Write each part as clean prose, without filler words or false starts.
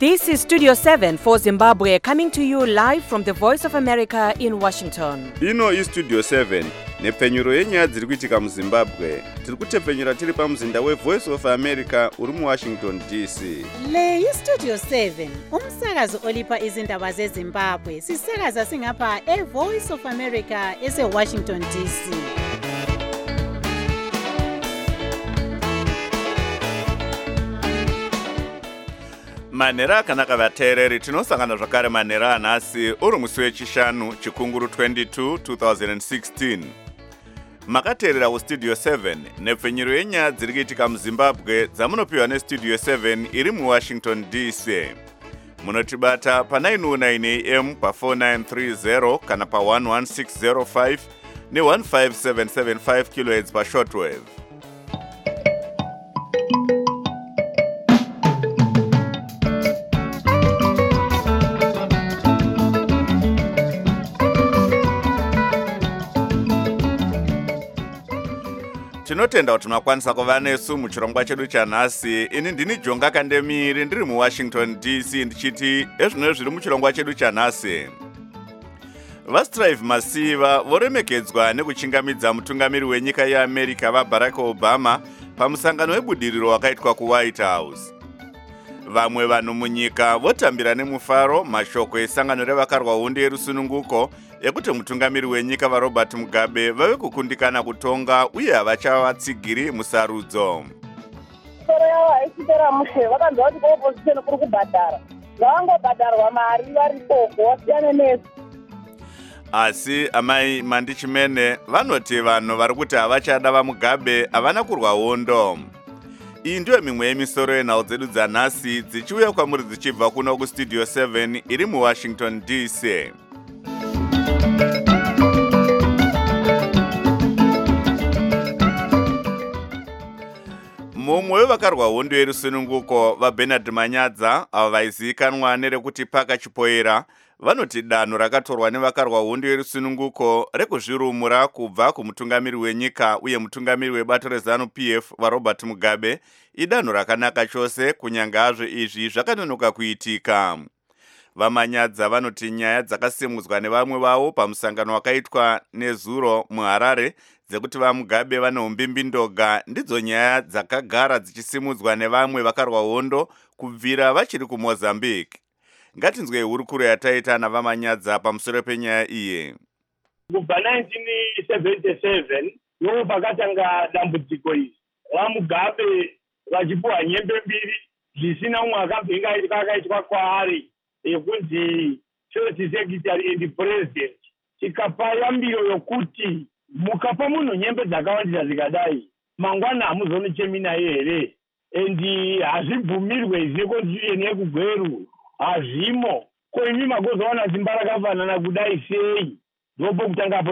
This is Studio 7 for Zimbabwe, coming to you live from the Voice of America in Washington. Ino is Studio 7, nepfenyuro yenyaya dziri kuitika muZimbabwe. Tiri kutepfenyura tiri pamuzinda weVoice of America uri muWashington DC. Le iStudio 7, umsakazo olipa izindaba zeZimbabwe. Sisakaza singapha eVoice of America eseWashington DC. Manhero akanaka vateereri, tinosangana zvakare manhero anhasi uri musi wechishanu chikunguru 22 2016. Makateerera kuStudio 7 nepfenyuro yenyaya dziri kuitika muZimbabwe dzamunopiwa neStudio 7 iri muWashington DC. Munotibata pa 909 AM pa 4930 kana pa 11605 ne15775 kHz pa shortwave. Tinotenda kuti makwanisa kuva nesu muchirongwa chedu chanhasi. Ini ndini Jonga Kandemiri ndiri muWashington DC ndichiti ezvino zviri muchirongwa chedu chanhasi. VaStrive Masiva voremekedzwa nekuchingamidza mutungamiri wenyika yeAmerica vaBarack Obama pamusangano webudiriro wakaitwa kuWhite House. Vamwe vanhu munyika votambira nemufaro mashoko esangano revakarwa hondo yerusununguko ekuti mutungamiri wenyika vaRobert Mugabe vave kukundikana kutonga uye havachavatsigiri musarudzo. Soro yavo haisitera mushe vakanzwa kuti opposition kuri kubhadhara vangobhadharwa mari vari koko wasiyane nesu. Asi amai Mandichimene vanoti vanhu vari kuti havachada vaMugabe havana kurwa hondo. Iyi ndiyo mimwe yemisoro yenhau dzedu dzanhasi dzichiuya kwamuri dzichibva kuno kuStudio 7 iri muWashington DC. Mumwe wevakarwa hondo yerusununguko vaBernard Manyadza avo vaizivikanwa nerekuti Paka Chipoera vanoti danho rakatorwa nevakarwa hondo yerusununguko rekuzvirumura kubva kumutungamiri wenyika uye mutungamiri webato reZANU-PF vaRobert Mugabe idanho rakanaka chose kunyange hazvo izvi zvakanonoka kuitika. VaManyadza vanoti nyaya dzakasimudzwa nevamwe vavo pamusangano wakaitwa nezuro muHarare dzekuti vaMugabe vane umbimbindoga ndidzo nyaya dzakagara dzichisimudzwa nevamwe vakarwa hondo kubvira vachiri kuMozambique. Ngatinzwe hurukuro yataita navaManyadza pamusoro penyaya iyi. Kubva 1977 ndo pakatanga dambudziko iri. VaMugabe vachipuwa nyembe mbiri zvisina umwe akaitwa kwaari yekunzi church secretary and president. Tikapa yambiro yokuti mukapa munhu nyembe dzakawandisa zikadai mangwana hamuzonochemina here endi hazvibvumirwe izvi constitution yekugweru hazvimo. Ko imi magozowana simba rakafanana kudai sei? Ndopo kutangapo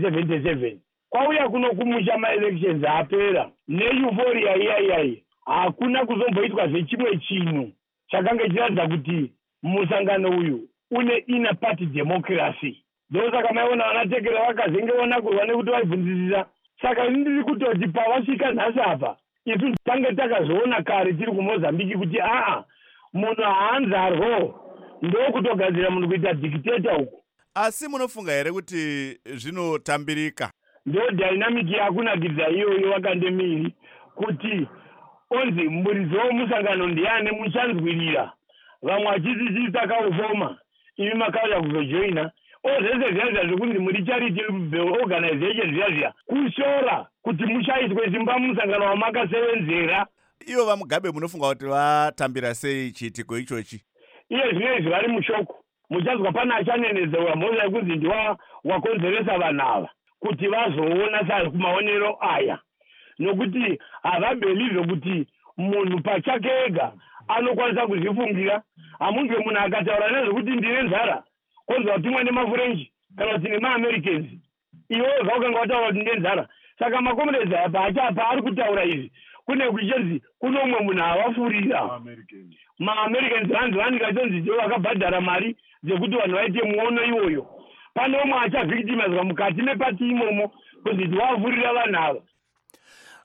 1977 kwauya kuno kumusha maelections apera neeuforia iyaiyayi hakuna kuzomboitwa zvechimwe chinhu chakanga chiratidza kuti musangano uyu une inner party democracy. Ndosaka maiona vanatekera vakazengeona kurwa nekuti vaibvunzisisa. Saka ndiri kutoti pavasvika nhasi apa isu tange takazoona kare tiri kuMozambique kuti munhu haanzarwo ndokutogadzira munhu kuita dictator uku. Asi munofunga here kuti zvinotambirika? Ndo dynamic yakunakidza iyoyo Vakandemiri kuti onzi muridzi womusangano ndiani muchanzwirira vamwe vachiti takaufoma imi makauya kuzojoina zvese zviya zvokunzi muri charity organization zviya kushora kuti mushaiswe simba musangano wamakasevenzera. Ivo vaMugabe munofunga kuti vatambira sei chiitiko ichochi? Iye zvinezvi vari mushoko muchazwa pana achanenedzera mhosva yekunzi ndiwa wakonzeresa vanhu ava kuti vazoona kumaonero aya nokuti havabhelivhe kuti munhu pachake ega anokwanisa kuzvifungira. Hamunzwe munhu akataura nezvekuti ndine nzara konzwa kuti imwe nemafurenchi kana kuti nemaAmericans iwewe zvaukanga wataura kuti ndine nzara. Saka makomerezi apa achapa ari kutaura izvi kune kuchenzi kuno umwe munhu avafurira maAmericans vanzi vanikachonzi ndivo vakabhadhara mari dzekuti vanhu vaite muono iwoyo. Pane umwe achavhictimizwa mukati mepati imomo kuti ndiwavhurira vanhu ava.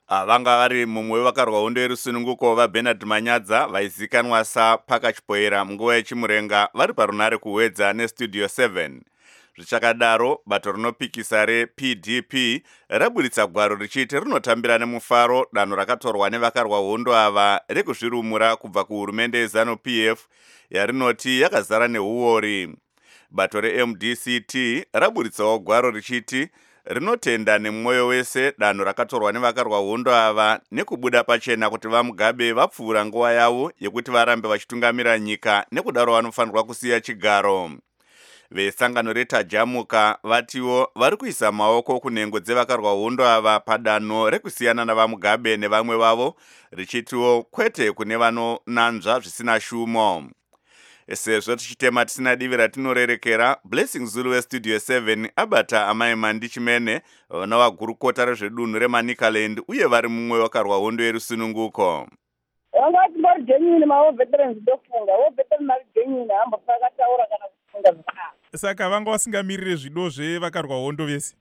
Vanga vari mumwe wevakarwa hondo yerusununguko vaBernard Manyadza vaizikanwa saPaka Chipoera munguva yechimurenga vari parunare kuwedza neStudio 7. Zvichakadaro, bato rinopikisa rePDP raburitsa gwaro richiti rinotambira nemufaro danho rakatorwa nevakarwa hondo ava rekuzvirumura kubva kuhurumende yeZANU-PF yarinoti yakazara neuori. Bato reMDCT raburitsawo gwaro richiti rinotenda nemwoyo wese danho rakatorwa nevakarwa hondo ava nekubuda pachena kuti vaMugabe vapfuura nguva yavo yekuti varambe vachitungamira nyika nekudaro vanofanirwa kusiya chigaro. Vesangano reTajamuka vatiwo vari kuisa maoko kunhengo dzevakarwa hondo ava padanho rekusiyana navaMugabe nevamwe vavo, richitiwo kwete kune vanonanzva zvisina shumo. Sezvo tichitema tisina divi ratinorerekera, Blessing Zulu weStudio 7 abata amai Mandi Chimene vana vagurukota rezvedunhu reManicaland uye vari mumwe wakarwa hondo yerusununguko. Vanga timbori genuine mavo veterans ndofunga, vo veterans genuine hamba pakataura kana kufunga zvakare. Saka vanga vasingamirire zvido zvevakarwa hondo vese.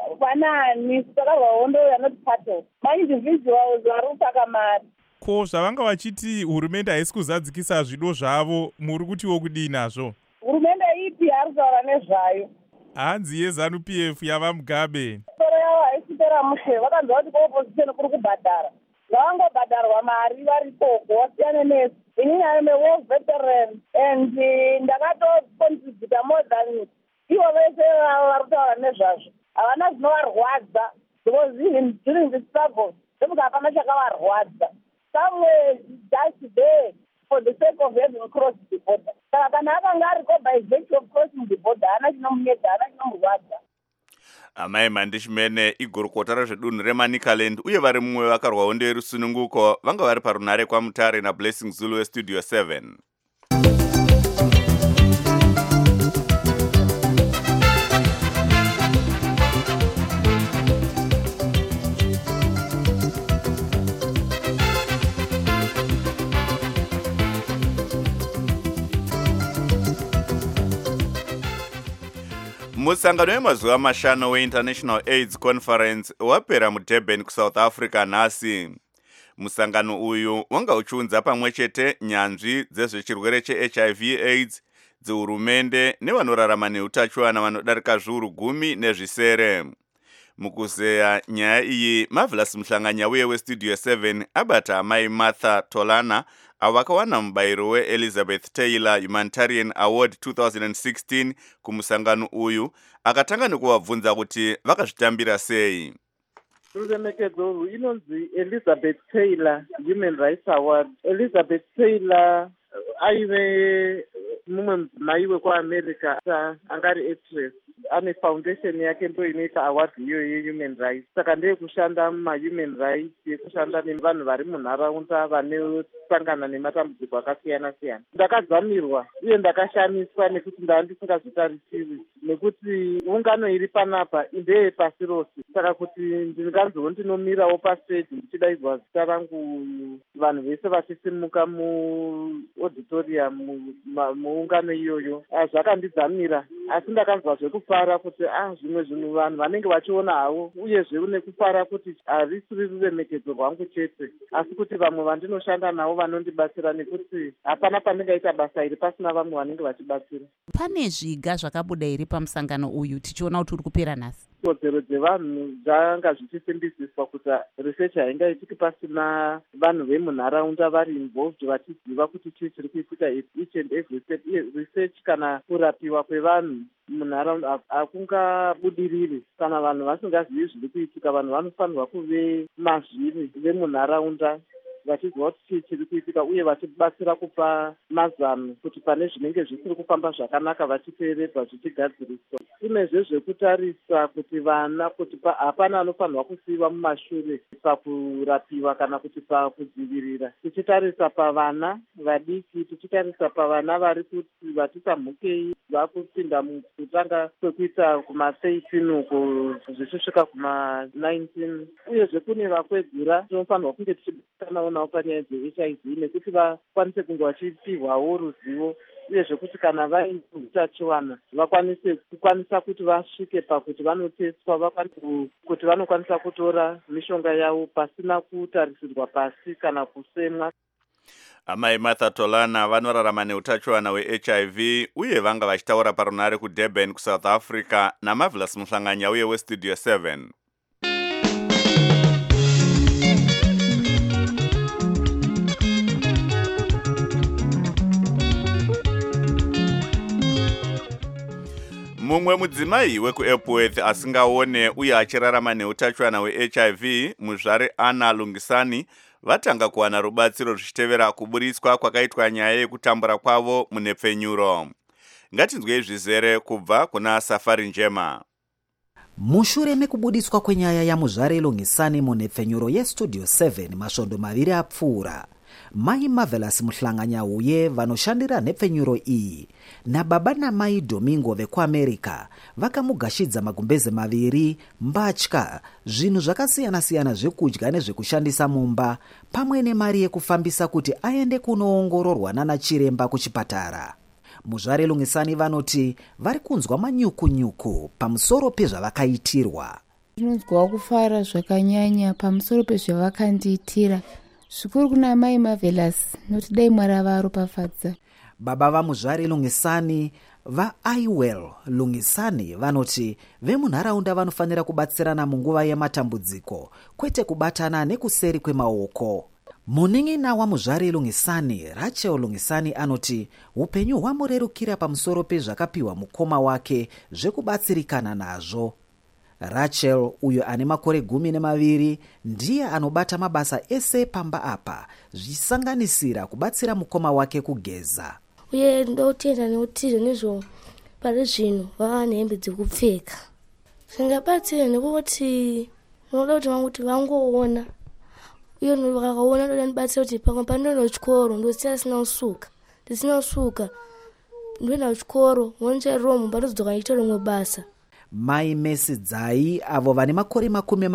Panani vakarwa hondo yanoti pato. Ma-individuals vari kutsvaka mari. Ko zvavanga vachiti hurumende haisi kuzadzikisa zvido zvavo, muri kutiwo kudii nazvo? Hurumende ipi ari kutaura nezvayo? Hanzi yeZANU-PF yavaMugabe. Soro yavo haisitera mushe, vakanzwa kuti kuopposition kuri kubhadhara. Zvavangobhadharwa mari vari koko, wasiyane nesu. Inini I'm a war veteran and ndakatocontribute more than ivo vese vari kutaura nezvazvo. Havana zvinovarwadza because even during the struggle, ndokuti hapana chakavarwadza. Somewhere just there for the sake of having crossed the border. Saka kana akanga ariko by virtue of crossing the border, hana chinomunetsa, hana chinomurwadza. Amai Mandi Chimene igurukota rezvedunhu reManicaland uye vari mumwe vakarwa hondo yerusununguko vanga vari parunare kwaMutare naBlessing Zulu weStudio 7. Musangano wemazuva mashanu weInternational AIDS Conference wapera muDurban kuSouth Africa nhasi. Musangano uyu wanga uchiunza pamwe chete nyanzvi dzezvechirwere cheHIV/AIDS, dzehurumende nevanorarama neutachiwana vanodarika zviuru 10 nezvisere. Mukuzeya nyaya iyi, Marvelous Mhlanganya uye weStudio 7 abata amai Martha Tolana avakawana mubayiro weElizabeth Taylor Humanitarian Award 2016 kumusangano uyu, akatanga nekuvabvunza kuti vakazvitambira sei. Ruremekedzo inonzi Elizabeth Taylor Human Rights Award. Elizabeth Taylor aive mumwe mudzimai wekuAmerica angari actress. Ane foundation yake ndo inoita award hiyo yehuman rights. Saka ndeye kushanda mumahuman rights, yekushanda nevanhu vari munharaunda vanosangana nematambudziko akasiyana siyana. Ndakadzamirwa uye ndakashamiswa nekuti ndanga ndisingazvitarisiri, nekuti ungano iri panapa ndeye pasi rose. Saka kuti ndinganzwo ndinomirawo pastage ndichidaidzwa zita rangu, vanhu vese vachisimuka muauditorium muungano iyoyo, zvakandidzamira. Asi ndakanzwa zvekufara kuti zvimwe zvinhu vanhu vanenge vachiona havo, uyezve nekufara kuti harisiri ruremekedzo rwangu chete, asi kuti vamwe vandinoshanda navo vanondibatsira, nekuti hapana pandingaita basa iri pasina vamwe vanenge vachibatsira. Pane zviga zvakabuda iri pamusangano uyu tichiona kuti uri kupera nhasi? Kodzero dzevanhu zvanga zvichisimbisiswa kuti research haingaitiki pasina vanhu vemunharaunda vari involved, vachiziva kuti chii chiri kuitika each and every step. Uye research kana kurapiwa kwevanhu munharaunda hakungabudiriri kana vanhu vasingazivi zviri kuitika. Vanhu vanofanirwa kuve mazviri vemunharaunda vachiziva kuti chii chiri kuitika uye vachibatsira kupa mazano kuti pane zvinenge zvisiri kufamba zvakanaka vachiteeredzwa zvichigadziriswa. Kunezve zvekutarisa kuti vana, kuti hapana anofanirwa kusiiwa mumashure pakurapiwa kana kuti pakudzivirira. Tichitarisa pavana vadiki, tichitarisa pavana vari kuti vatisamhukei vakupinda mukutanga kwekuita kuma13 uko zvichisvika kuma19. Uyezve kune vakwegura tinofanirwa kunge tichibatanawo navo panyaya dzeHIV, nekuti vakwanise kunge vachipihwawo ruzivo uyezve kuti kana vaine utachiwana vakwanisa kuti vasvike pakuti vanoteswa, kuti vanokwanisa kutora mishonga yavo pasina kutarisirwa pasi kana kusemwa. Amai Martha Tolana vanorarama neutachiwana hweHIV uye vanga vachitaura parunare kuDurban kuSouth Africa naMarvelous Muhlanganya uye weStudio 7. Mumwe mudzimai wekuEpworth asingaone uye achirarama neutachiwana hweHIV, muzvare Anna Lungisani, vatanga kuwana rubatsiro zvichitevera kuburitswa kwakaitwa nyaya yekutambura kwavo munhepfenyuro. Ngatinzwei zvizere kubva kuna Safari Njema. Mushure mekubuditswa kwenyaya yamuzvare Lungisani munhepfenyuro yeStudio 7 masvondo maviri apfuura, Mai Marvelous Muhlanganya uye vanoshandira nhepfenyuro iyi nababa namai Domingo vekuAmerica vakamugashidza magumbeze maviri, mbatya, zvinhu zvakasiyana-siyana zvekudya nezvekushandisa mumba, pamwe nemari yekufambisa kuti aende kunoongororwa nanachiremba kuchipatara. Muzvare Lungisani vanoti vari kunzwa manyuku-nyuku pamusoro pezvavakaitirwa. Ndinonzwa kufara zvakanyanya pamusoro pezvavakandiitira. Zvikuru kuna Mai Marvelous, noti dai Mwari avaropafadza. Baba vamuzvare Lungisani vaIwell Lungisani vanoti vemunharaunda vanofanira kubatsirana munguva yematambudziko, kwete kubatana nekuseri kwemaoko. Munin'ina wamuzvare Lungisani, Rachel Lungisani, anoti upenyu hwamurerukira pamusoro pezvakapiwa mukoma wake zvekubatsirikana nazvo. Rachel, uyo ane makore 12, ndiye anobata mabasa ese pamba apa, zvichisanganisira kubatsira mukoma wake kugeza. Uye ndotenda nekuti nezvo pari zvino vava nehembe dzekupfeka. Zvingabatsira nekuti unoda kuti vangu kuti vangoona. Uye vakaona ndoda ndibatsira kuti pamwe pandoenda kuchikoro ndosina usuka. Ndisina usuka. Ndoenda kuchikoro, woncherero mumba ndozodzoka ndichiita rimwe basa. Mai Messi Dzai, avo vane makore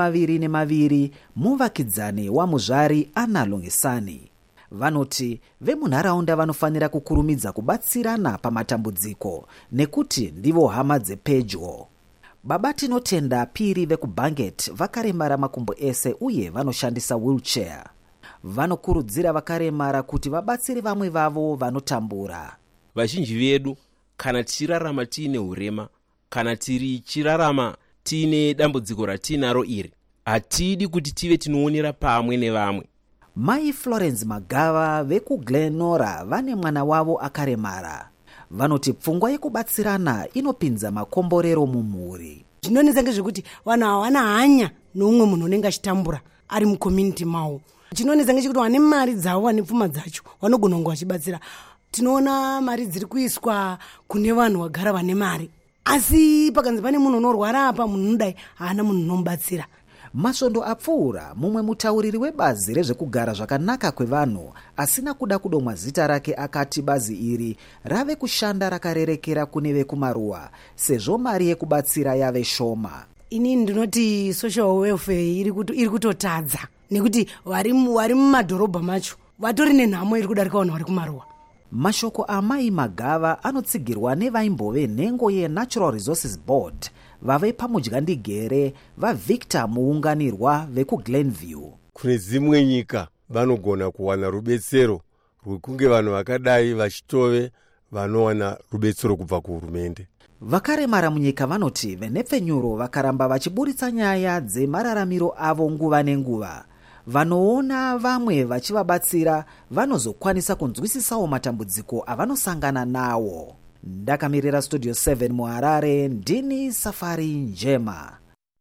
22, muvakidzani wamuzvari Anna Lungisani, vanoti vemunharaunda vanofanira kukurumidza kubatsirana pamatambudziko nekuti ndivo hama dzepedyo. Baba Tinotenda Piri vekuBanget vakaremara makumbo ese uye vanoshandisa wheelchair. Vanokurudzira vakaremara kuti vabatsire vamwe vavo vanotambura. Vazhinji vedu kana tichirarama tiine urema, kana tichirarama tiine dambudziko ratinaro iri, hatidi kuti tive tinoonera pamwe nevamwe. Mai Florence Magava vekuGlenora vane mwana wavo akaremara. Vanoti pfungwa yekubatsirana inopinza makomborero mumhuri. Zvinonetsa ngezvekuti vanhu hawana hanya noumwe munhu unenge achitambura ari mucommunity mawo. Chinonetsa ngechekuti vane mari dzavo, vane pfuma dzacho, vanogona kunge vachibatsira. Tinoona mari dziri kuiswa kune vanhu vagara vane mari, asi pakanzi pane munhu unorwara apa, munhu unodai haana munhu unomubatsira. Masvondo apfuura, mumwe mutauriri webazi rezvekugara zvakanaka kwevanhu asina kuda kudomwa zita rake akati bazi iri rave kushanda rakarerekera kune vekumaruwa sezvo mari yekubatsira yave shoma. Ini ndinoti social welfare iri kutotadza nekuti vari mumadhorobha macho vatori nenhamo iri kudarika vanhu vari kumaruwa. Mashoko amai Magava anotsigirwa nevaimbove nhengo yeNatural Resources Board vave pamudyandigere vaVictor muunganirwa vekuGlenview. Kune dzimwe nyika vanogona kuwana rubetsero rwekunge vanhu vakadai vachitove vanowana rubetsero kubva kuhurumende. Vakaremara munyika vanoti venhepfenyuro vakaramba vachiburitsa nyaya dzemararamiro avo nguva nenguva, vanoona vamwe vachivabatsira vanozokwanisa kunzwisisawo matambudziko avanosangana nawo. Ndakamirira Studio 7 muHarare, ndini Safari Njema.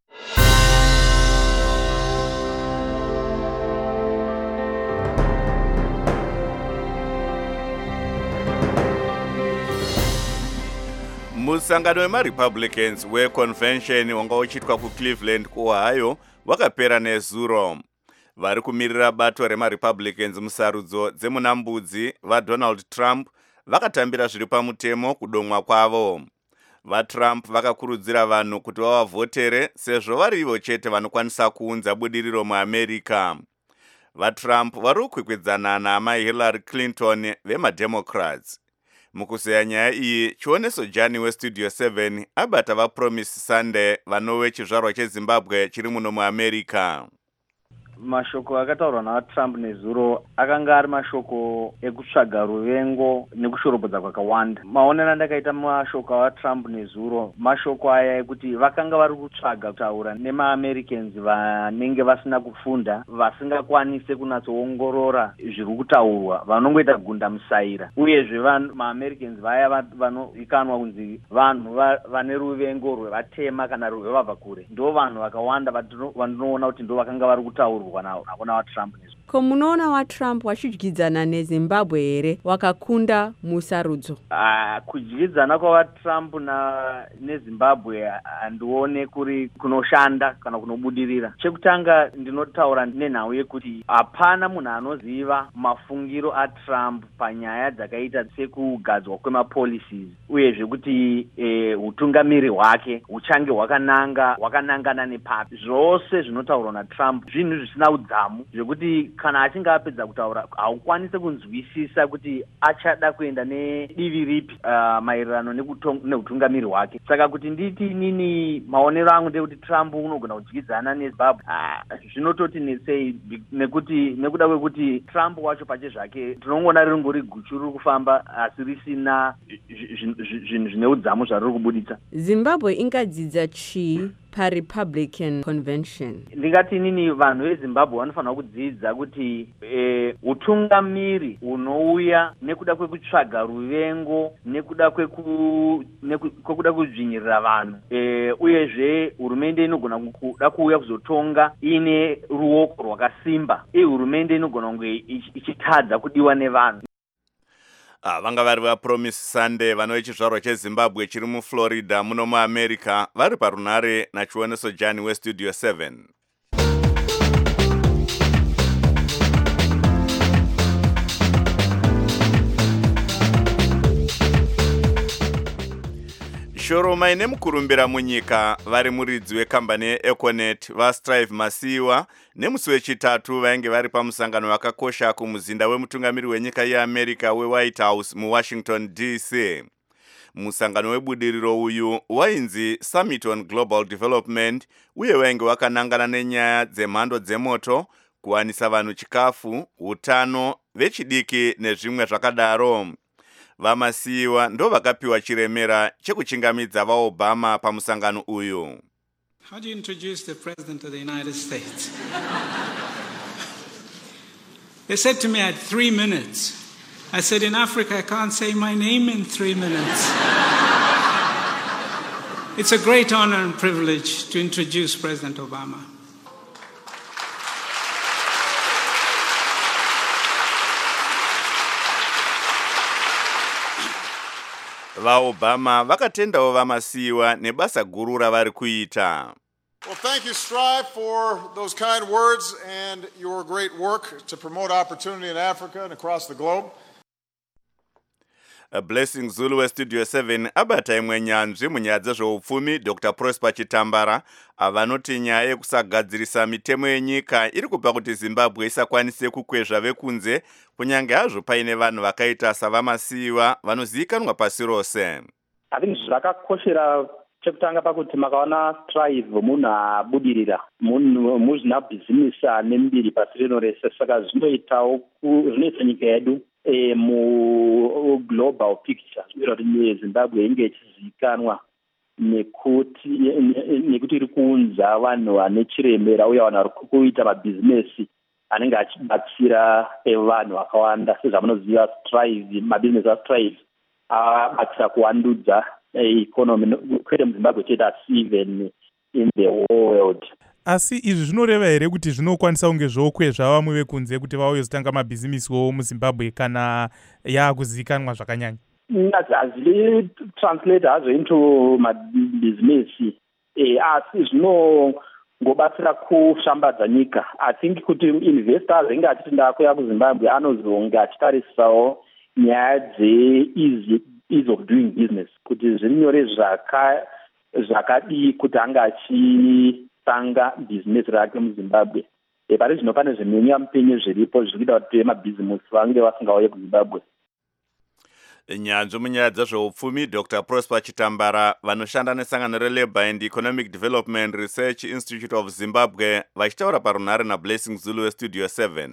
Musangano wemaRepublicans weconvention wanga uchitwa kuCleveland kuOhio wakapera nezuro. Vari kumirira bato remaRepublicans musarudzo dzemunambudzi vaDonald Trump vakatambira zviri pamutemo kudomwa kwavo. VaTrump vakakurudzira vanhu kuti vavavotere sezvo vari ivo chete vanokwanisa kuunza budiriro muAmerica. VaTrump vari kukwikwidzana naMai Hillary Clinton vemaDemocrats. Mukuzeya nyaya iyi, Chioneso Jani weStudio 7 abata vaPromise Sunday vanove chizvarwa cheZimbabwe chiri muno muAmerica. Mashoko akataurwa naTrump nezuro akanga ari mashoko ekutsvaga ruvengo nekushorobodza kwakawanda. Maonero andakaita mashoko aTrump nezuro mashoko aya ekuti vakanga vari kutsvaga kutaura nemaAmericans vanenge vasina kufunda, vasingakwanise kunatsoongorora zviri kutaurwa, vanongoita gunda musaira. Uyezve maAmericans vaya vanoikanwa kunzi vanhu vane ruvengo rwevatema kana rwevabva kure, ndo vanhu vakawanda vandinoona kuti ndo vakanga vari kutaurwa nakona waTrump nezuro. Ko munoona waTrump wachidyidzana neZimbabwe here wakakunda musarudzo? Kudyidzana kwavaTrump neZimbabwe handione kuri kunoshanda kana kunobudirira. Chekutanga ndinotaura nenhau yekuti hapana munhu anoziva mafungiro aTrump panyaya dzakaita sekugadzwa kwemapolicies, uyezve kuti utungamiri hwake huchange hwakanangana nepapi. Zvose zvinotaurwa naTrump zvinhu zvisina udzamu zvekuti kana achinge apedza kutaura haukwanise kunzwisisa kuti achada kuenda nedivi ripi maererano neutungamiri hwake. Saka kuti nditi inini maonero angu ndekuti Trump unogona kudyidzana neZimbabwe zvinototi nesei, nekuda kwekuti Trump wacho pache zvake tinongoona ringori guchu riri kufamba asi risina zvinhu zvine udzamu zvariri kubuditsa. Zimbabwe ingadzidza chii paRepublican Convention? Ndingati inini vanhu veZimbabwe vanofanira kudzidza kuti utungamiri unouya nekuda kwekutsvaga ruvengo, nekuda kwekuda kudzvinyirira vanhu, uyezve hurumende inogona kuda kuuya kuzotonga ine ruoko rwakasimba, hurumende inogona kunge ichitadza kudiwa nevanhu. Vanga vari vaPromise Sunday vanove chizvarwa cheZimbabwe chiri muFlorida muno muAmerica vari parunare naChioneso Jani weStudio 7. Shoroma ine mukurumbira munyika vari muridzi wekambani yeEconet vaStrive Masiyiwa nemusi wechitatu vainge vari pamusangano wakakosha kumuzinda wemutungamiri wenyika yeAmerica weWhite House muWashington DC. Musangano webudiriro uyu wainzi Summit on Global Development uye wainge wakanangana nenyaya dzemhando dzemoto, kuwanisa vanhu chikafu, utano, vechidiki nezvimwe zvakadaro. VaMasiyiwa ndo vakapiwa chiremera chekuchingamidza vaObama pamusangano uyu. How do you introduce the President of the United States? They said to me I had 3 minutes. I said, in Africa I can't say my name in 3 minutes. It's a great honor and privilege to introduce President Obama. VaObama vakatendawo vaMasiyiwa nebasa guru ravari kuita. Well, thank you, Strive, for those kind words and your great work to promote opportunity in Africa and across the globe. Blessing Zulu weStudio 7 abata imwe nyanzvi munyaya dzezveupfumi Dr. Prosper Chitambara avanoti nyaya yekusagadzirisa mitemo yenyika iri kupa kuti Zimbabwe isakwanise kukwezva vekunze kunyange hazvo paine vanhu vakaita savaMasiyiwa vanozivikanwa pasi rose. Zvakakoshera chekutanga pakuti makaona Strive munhu abudirira, munhu muzvina bhizinisi ane mbiri pasi rino rese, saka zvinoita nyika yedu mu-global picture zvinoita kuti Zimbabwe inge ichizivikanwa nekuti iri kuunza vanhu vane chiremera uye vanhu vari kuita mabhizinesi anenge achibatsira vanhu vakawanda. Sezvamunoziva Strive, mabhizinesi aStrive abatsira kuwandudza economy kwete muZimbabwe chete asi even in the whole world. Asi izvi zvinoreva here kuti zvinokwanisa kunge zvokwezva vamwe vekunze kuti vauye kuzotanga mabhizimisiwo muZimbabwe kana yakuzivikanwa zvakanyanya? Hazvi translate hazvo into mabhizinesi, asi zvinongobatsira kushambadza nyika. I think kuti investors inge achiti ndakuya kuZimbabwe anozonge achitarisawo nyaya ease of doing business, kuti zviri nyore zvakadii kuti anga achitanga bhizinesi rake muZimbabwe. Pari zvino pane zvimenya mupenyu zviripo zviri kuita kuti mabhizinesi vange vasingauye kuZimbabwe. nyanzvi munyaya dzezveupfumi Dr. Prosper Chitambara vanoshanda nesangano reLabour and Economic Development Research Institute of Zimbabwe vachitaura parunhare naBlessing Zulu weStudio 7.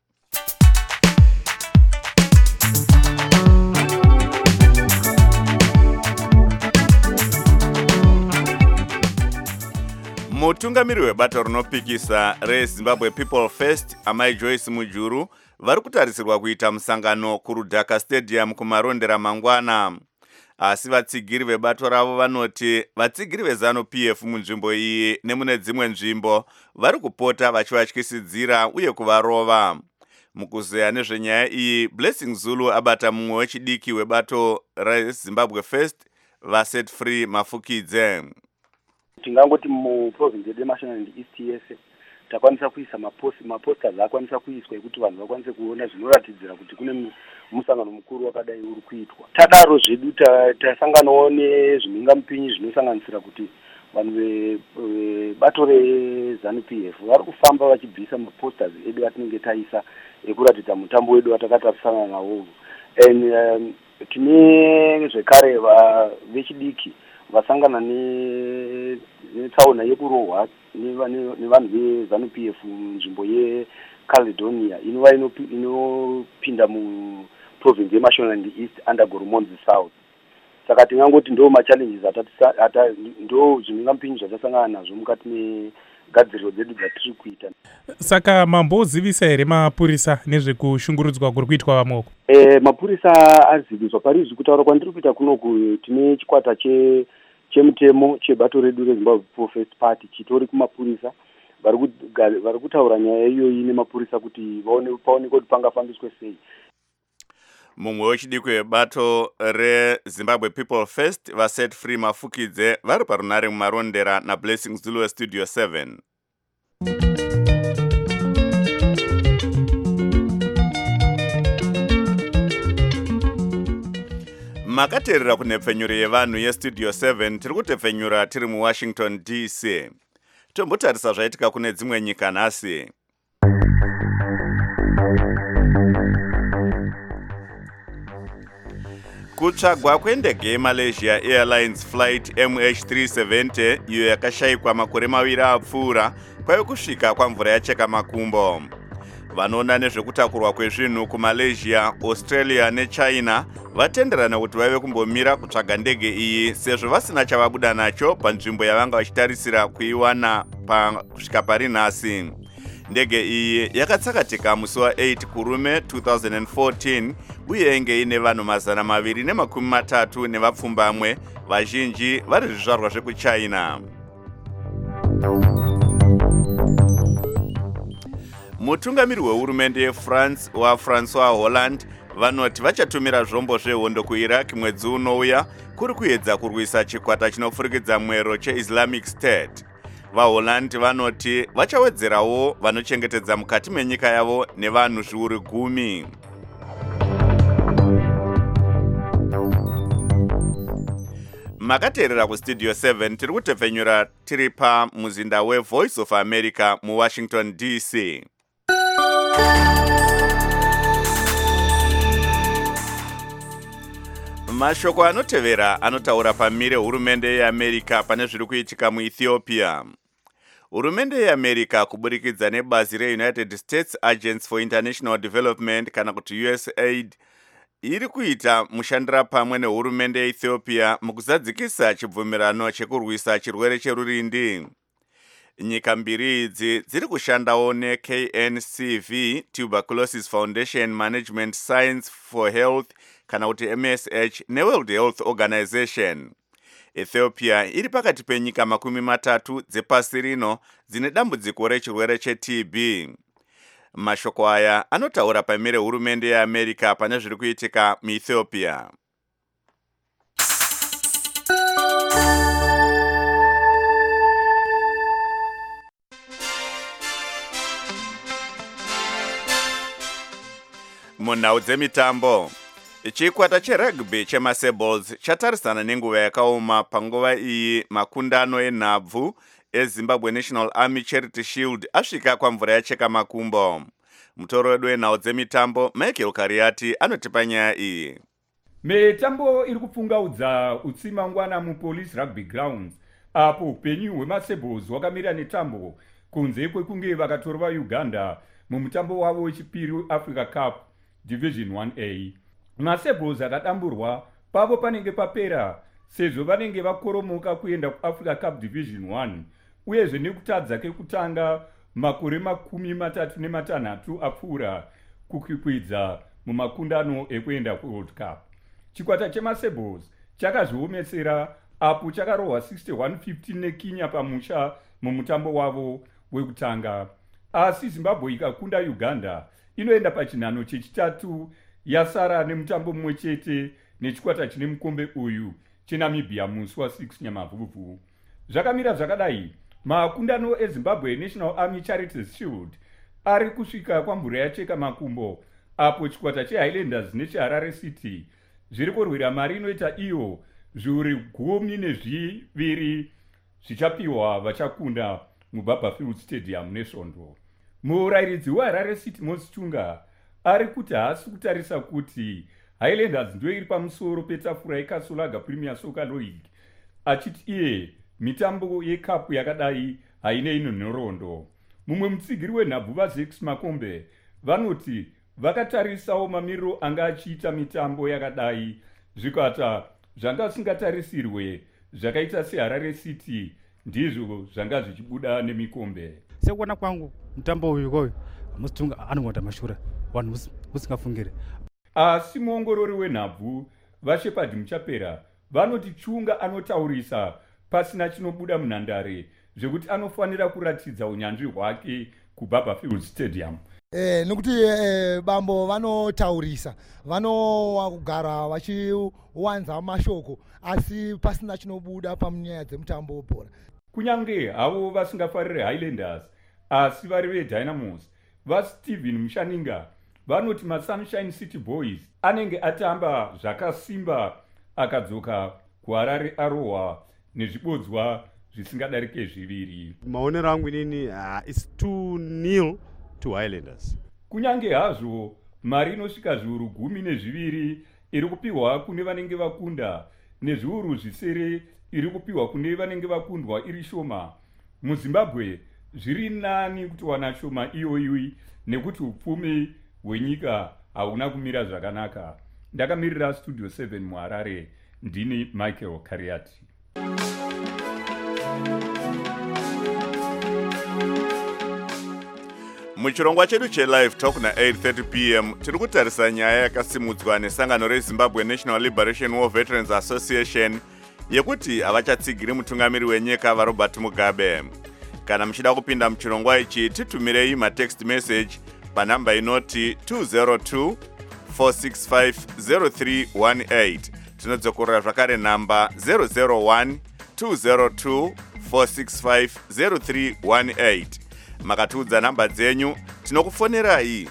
Mutungamiri webato rinopikisa reZimbabwe People First Amai Joyce Mujuru vari kutarisirwa kuita musangano kuRudhaka Stadium kumarondera mangwana. Asi vatsigiri vebato ravo vanoti vatsigiri veZANU-PF munzvimbo iyi nemune dzimwe nzvimbo vari kupota vachivatyisidzira uye kuvarova. Mukuzeya nezvenyaya iyi, Blessing Zulu abata mumwe wechidiki webato reZimbabwe First vaSet Free Mafukidze. Tingangoti muprovince yedu yeMasvingo and East yese takwanisa kuisa maposters akwanisa kuiswa ekuti vanhu vakwanise kuona zvinoratidzira kuti kune musangano mukuru wakadai uri kuitwa. Tadaro zvedu tasanganawo nezvimhingamupinyi zvinosanganisira kuti vanhu vebato reZANU-PF vari kufamba vachibvisa maposters edu atinenge taisa ekuratidza mutambo wedu watakatarisana nawo. Tine zvekare vechidiki vasangana netsaona yekurohwa nevanhu veZANU-PF nzvimbo yeCaledonia inova inopinda muprovince yeMasvingo and East under Goromonzi South. Saka tingangoti ndo machallenges ndo zvimhingamupinyi zvatasangana nazvo mukati megadziriro dzedu dzatiri kuita. Saka mambozivisa here mapurisa nezvekushungurudzwa kuri kuitwa vamoko? Mapurisa aziviswa parizvi kutaura kwandiri kuita kunoku tine chikwata chemutemo chebato redu reZimbabwe People First Party chitori kumapurisa vari kutaura nyaya iyoyi nemapurisa kuti paonekwe kuti pangafambiswe sei. Mumwe wechidiki webato reZimbabwe People First vaSet Free Mafukidze vari parunhare mumarondera naBlessing Zulu weStudio 7. Makateerera kunhepfenyuro yevanhu yeStudio 7 tiri kutepfenyura tiri muWashington DC. Tombotarisa zvaitika kune dzimwe nyika nhasi. Kutsvagwa kwendege yeMalaysia Airlines Flight MH370 iyo yakashayikwa makore maviri apfuura kwaive kusvika kwamvura yacheka makumbo. Vanoona nezvekutakurwa kwezvinhu kuMalaysia, Australia neChina vatenderana kuti vaive kumbomira kutsvaga ndege iyi sezvo vasina chavabuda nacho panzvimbo yavanga vachitarisira kuiwana kusvika pari nhasi. Ndege iyi yakatsakatika musi wa8 kurume 2014 uye inge ine vanhu 230 nevapfumbamwe vazhinji vari zvizvarwa zvekuChina. Mutungamiri wehurumende yeFrance waFrancois Hollande vanoti vachatumira zvombo zvehondo kuIraq mwedzi unouya kuri kuedza kurwisa chikwata chinofurikidza mwero cheIslamic State. VaHollande vanoti vachawedzerawo vanochengetedza mukati menyika yavo nevanhu zviuru 10. Makateerera kuStudio 7 tiri kutepfenyura tiri pamuzinda weVoice of America muWashington DC. Mashoko anotevera anotaura pamire hurumende yeAmerica pane zviri kuitika muEthiopia. Hurumende yeAmerica kuburikidza nebazi reUnited States Agents for International Development kana kuti USAID iri kuita mushandira pamwe nehurumende yeEthiopia mukuzadzikisa chibvumirano chekurwisa chirwere cherurindi. Nyika mbiri idzi dziri kushandawo neKNCV Tuberculosis Foundation Management Science for Health kana kuti MSH neWorld Health Organization. Ethiopia iri pakati penyika 30 dzepasi rino dzine dambudziko rechirwere cheTB. Mashoko aya anotaura pamire hurumende yeAmerica pane zviri kuitika muEthiopia. Munhau dzemitambo, chikwata cherugby chemaSables chatarisana nenguva yakaoma panguva iyi makundano enhabvu eZimbabwe National Army Charity Shield asvika kwamvura yacheka makumbo. Mutoro wedu wenhau dzemitambo Michael Kariati anotipa nyaya iyi. mitambo iri kupfungaudza utsimangwana mupolice rugby grounds apo upenyu hwemasebos hwakamira netambo kunze kwekunge vakatorwa uganda mumutambo wavo wechipiri Africa Cup Division 1A. Masebos akadamburwa pavo panenge papera sezvo vanenge vakoromoka kuenda kuAfrica Cup Division 1 uyezve nekutadza kekutanga makore 36 apfuura kukwikwidza mumakundano ekuenda kuWorld Cup. Chikwata chemasebos chakazviomesera apo chakarohwa 61-15 neKenya pamusha mumutambo wavo wekutanga, asi Zimbabwe ikakunda Uganda inoenda pachinhano chechitatu yasara nemutambo mumwe chete nechikwata chine mukombe uyu cheNamibia musi wa6 Nyamavhuvhu. Zvakamira zvakadai, makundano eZimbabwe National Army Charities Shield ari kusvika kwamvura yacheka makumbo apo chikwata cheHighlanders necheHarare City zviri kurwira mari inoita iyo zviuru 12 zvichapiwa vachakunda muBaba Field Stadium neSvondo. Murayiridzi weHarare City Moses Chunga ari kuti haasi kutarisa kuti Highlanders ndiyo iri pamusoro petafura yeKasolaga Premier Soccer League, achiti iye mitambo yekapu yakadai haine ino nhoroondo. Mumwe mutsigiri wenhabvu vaZex Makombe vanoti vakatarisawo mamiriro anga achiita mitambo yakadai zvikwata zvanga zvisingatarisirwe zvakaita seHarare City ndizvo zvanga zvichibuda nemikombe. Sekuona kwangu mutambo uyu koyo musitunga anongota mashura vanhu musingafungire. Asi muongorori wenhabvu vaShepard Muchapera vanoti Chunga anotaurisa pasina chinobuda munhandare zvekuti anofanira kuratidza unyanzvi hwake kuBaba Field Stadium. Nokuti bambo vanotaurisa vanogara vachiwanza mashoko asi pasina chinobuda panyaya dzemutambo webhora. Kunyange havo vasingafarire Highlanders asi vari veDynamos vaSteven Mushaninga vanoti maSunshine City Boys anenge atamba zvakasimba akadzoka kuHarare arohwa nezvibodzwa zvisingadarike 2. Maonero angu inini is 2-0 to Highlanders. Kunyange hazvo mari inosvika zviuru 12 iri kupiwa kune vanenge vakunda nezviuru zvisere iri kupiwa kune vanenge vakundwa iri shoma, muZimbabwe zviri nani kuti wana shoma iyoyi nekuti upfumi hwenyika hauna kumira zvakanaka. Ndakamirira Studio 7 muHarare, ndini Michael Kariati. Muchirongwa chedu cheLive Talk na8:30 p.m. tiri kutarisa nyaya yakasimudzwa nesangano reZimbabwe National Liberation War Veterans Association yekuti havachatsigiri mutungamiri wenyika vaRobert Mugabe. Kana muchida kupinda muchirongwa ichi titumirei matext message panhamba inoti 202 465 0318. Tinodzokorera zvakare nhamba 001 202 465 0318. Makatiudza namba dzenyu tinokufonerai.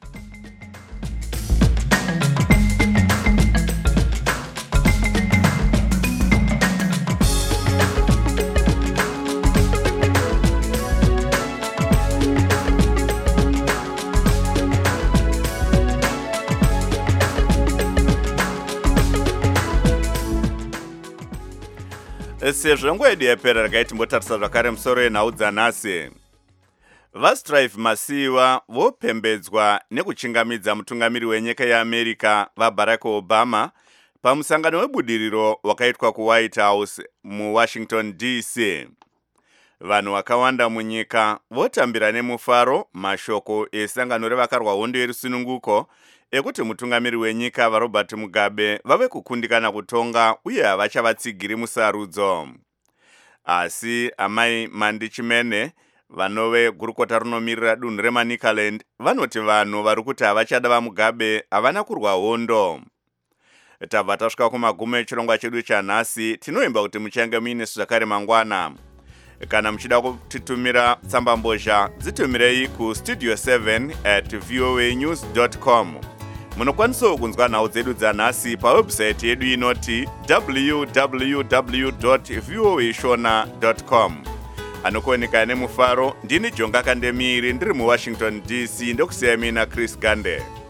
Sezvo nguva yedu yapera regai timbotarisa zvakare musoro yenhau dzanhasi. VaStrive Masiva vopembedzwa nekuchingamidza mutungamiri wenyika yeAmerica vaBarack Obama pamusangano webudiriro wakaitwa kuWhite House muWashington DC. Vanhu vakawanda munyika votambira nemufaro mashoko esangano revakarwa hondo yerusununguko ekuti mutungamiri wenyika vaRobert Mugabe vave kukundikana kutonga uye havachavatsigiri musarudzo. Asi amai Mandi Chimene vanove gurukota runomirira dunhu reManicaland vanoti vanhu vari kuti havachada vaMugabe havana kurwa hondo. Tabva tasvika kumagumo echirongwa chedu chanhasi. Tinoimba kuti muchange muinesu zvakare mangwana. Kana muchida kutitumira tsambambozha dzitumirei kustudio7@voanews.com. Munokwanisawo kunzwa nhau dzedu dzanhasi pawebsite yedu inoti www.voashona.com. Anokuoneka nemufaro ndini Jonga Kandemiri ndiri muWashington DC ndokusiyamina Chris Gande.